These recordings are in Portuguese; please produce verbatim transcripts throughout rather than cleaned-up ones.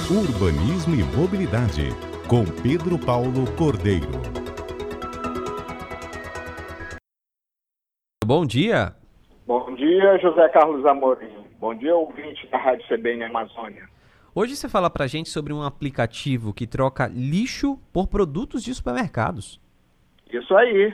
Urbanismo e Mobilidade, com Pedro Paulo Cordeiro. Bom dia. Bom dia, José Carlos Amorim. Bom dia, ouvinte da Rádio C B N Amazônia. Hoje você fala pra gente sobre um aplicativo que troca lixo por produtos de supermercados. Isso aí.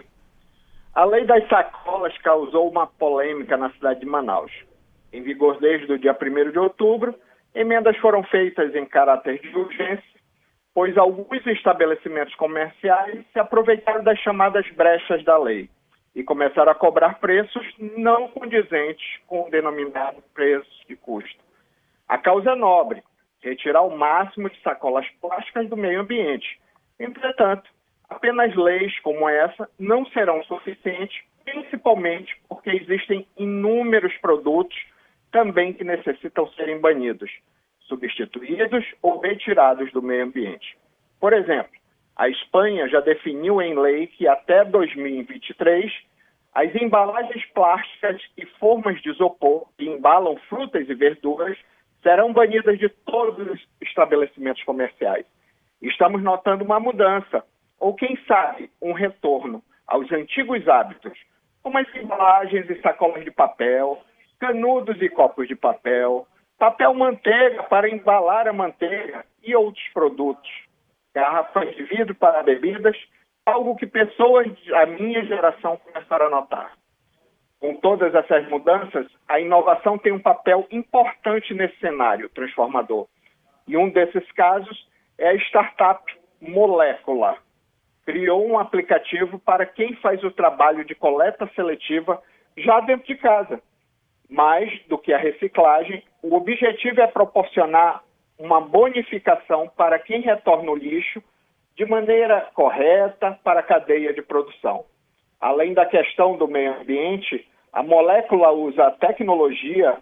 A lei das sacolas causou uma polêmica na cidade de Manaus. Em vigor desde o dia primeiro de outubro, emendas foram feitas em caráter de urgência, pois alguns estabelecimentos comerciais se aproveitaram das chamadas brechas da lei e começaram a cobrar preços não condizentes com o denominado preço de custo. A causa é nobre, retirar o máximo de sacolas plásticas do meio ambiente. Entretanto, apenas leis como essa não serão suficientes, principalmente porque existem inúmeros produtos também que necessitam serem banidos, substituídos ou retirados do meio ambiente. Por exemplo, a Espanha já definiu em lei que até dois mil e vinte e três as embalagens plásticas e formas de isopor que embalam frutas e verduras serão banidas de todos os estabelecimentos comerciais. Estamos notando uma mudança, ou quem sabe, um retorno aos antigos hábitos, como as embalagens e sacolas de papel, canudos e copos de papel, papel manteiga para embalar a manteiga e outros produtos, garrafas de vidro para bebidas, algo que pessoas da minha geração começaram a notar. Com todas essas mudanças, a inovação tem um papel importante nesse cenário transformador. E um desses casos é a startup Molécula. Criou um aplicativo para quem faz o trabalho de coleta seletiva já dentro de casa. Mais do que a reciclagem, o objetivo é proporcionar uma bonificação para quem retorna o lixo de maneira correta para a cadeia de produção. Além da questão do meio ambiente, a Molécula usa a tecnologia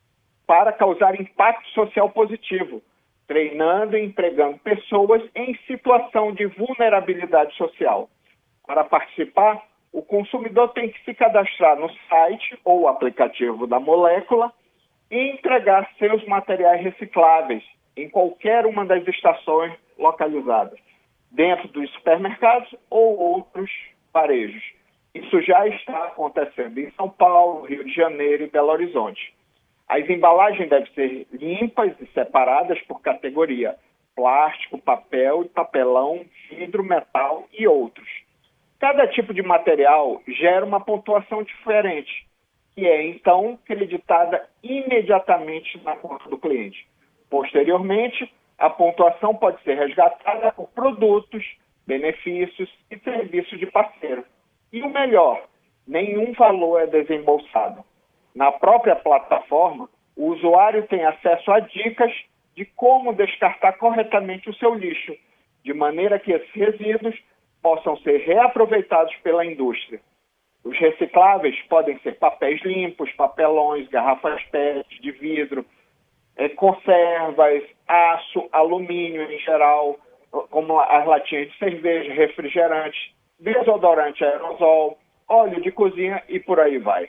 para causar impacto social positivo, treinando e empregando pessoas em situação de vulnerabilidade social. Para participar, o consumidor tem que se cadastrar no site ou aplicativo da Molécula e entregar seus materiais recicláveis em qualquer uma das estações localizadas, dentro dos supermercados ou outros varejos. Isso já está acontecendo em São Paulo, Rio de Janeiro e Belo Horizonte. As embalagens devem ser limpas e separadas por categoria: plástico, papel, papelão, vidro, metal e outros. Cada tipo de material gera uma pontuação diferente, que é então creditada imediatamente na conta do cliente. Posteriormente, a pontuação pode ser resgatada por produtos, benefícios e serviços de parceiro. E o melhor, nenhum valor é desembolsado. Na própria plataforma, o usuário tem acesso a dicas de como descartar corretamente o seu lixo, de maneira que esses resíduos possam ser reaproveitados pela indústria. Os recicláveis podem ser papéis limpos, papelões, garrafas P E T de vidro, é, conservas, aço, alumínio em geral, como as latinhas de cerveja, refrigerante, desodorante aerosol, óleo de cozinha e por aí vai.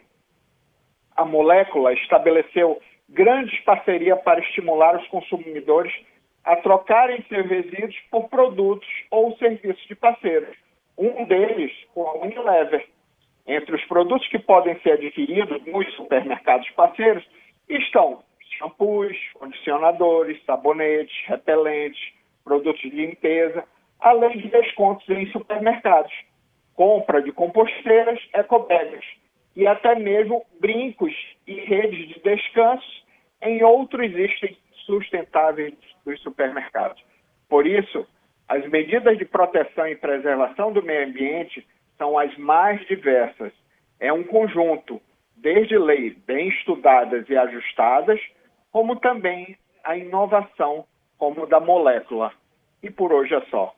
A Molécula estabeleceu grandes parcerias para estimular os consumidores a trocarem seus resíduos por produtos ou serviços de parceiros. Um deles, com a Unilever. Entre os produtos que podem ser adquiridos nos supermercados parceiros estão shampoos, condicionadores, sabonetes, repelentes, produtos de limpeza, além de descontos em supermercados, compra de composteiras, ecobags e até mesmo brincos e redes de descanso em outros itens sustentáveis dos supermercados. Por isso, as medidas de proteção e preservação do meio ambiente são as mais diversas. É um conjunto, desde leis bem estudadas e ajustadas, como também a inovação como da Molécula. E por hoje é só.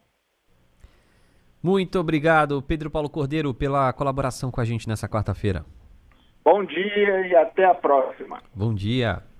Muito obrigado, Pedro Paulo Cordeiro, pela colaboração com a gente nessa quarta-feira. Bom dia e até a próxima. Bom dia.